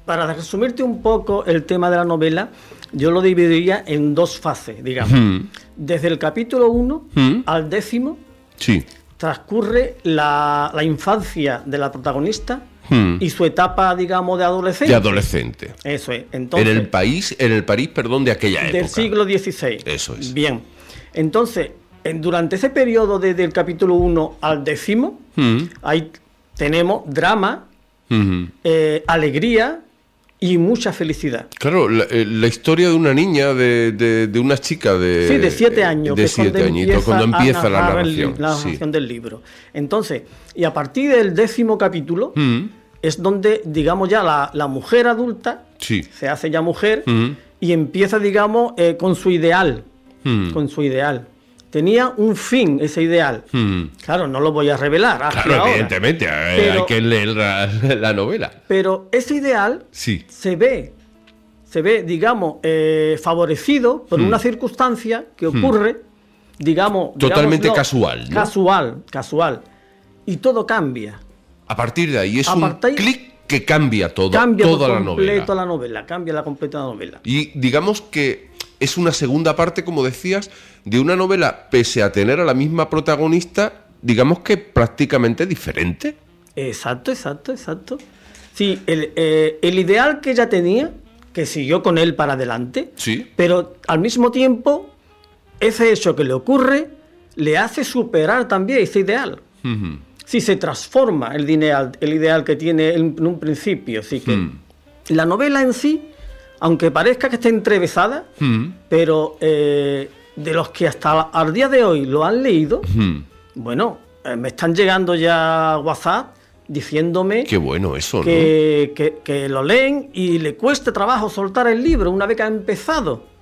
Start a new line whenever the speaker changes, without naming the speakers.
para resumirte un poco el tema de la novela, yo lo dividiría en dos fases, digamos. Desde el capítulo 1 al 10º
Sí.
transcurre la infancia de la protagonista y su etapa, digamos, de adolescente.
De adolescente.
Eso es. Entonces,
En el París, perdón, de aquella época.
del siglo XVI.
Eso es.
Bien. Entonces, durante ese periodo desde el capítulo 1 al 10º, ahí tenemos drama, alegría y mucha felicidad.
Claro, la historia de una niña, de una chica de...
Sí, de 7 años.
De 7 añitos, cuando empieza la narración.
La narración del libro. Entonces, y a partir del 10º capítulo, es donde, digamos, ya la mujer adulta se hace ya mujer y empieza, digamos, con su ideal. Con su ideal. Tenía un fin ese ideal. Claro, no lo voy a revelar.
Claro,
ahora.
evidentemente, hay que leer la novela.
Pero ese ideal se ve, digamos, favorecido por una circunstancia que ocurre, digamos...
Totalmente casual, ¿no?
Casual. Y todo cambia.
A partir de ahí es un clic que cambia todo, toda la novela.
Cambia la completa novela.
Y digamos que es una segunda parte, como decías, de una novela, pese a tener a la misma protagonista, digamos que prácticamente diferente.
Exacto. Sí, el ideal que ella tenía, que siguió con él para adelante, pero al mismo tiempo, ese hecho que le ocurre, le hace superar también ese ideal. Sí, se transforma el ideal que tiene en un principio. Así que la novela en sí, aunque parezca que esté entrevesada, pero de los que hasta al día de hoy lo han leído, bueno, me están llegando ya WhatsApp diciéndome
qué bueno eso,
que lo leen y le cuesta trabajo soltar el libro una vez que ha empezado.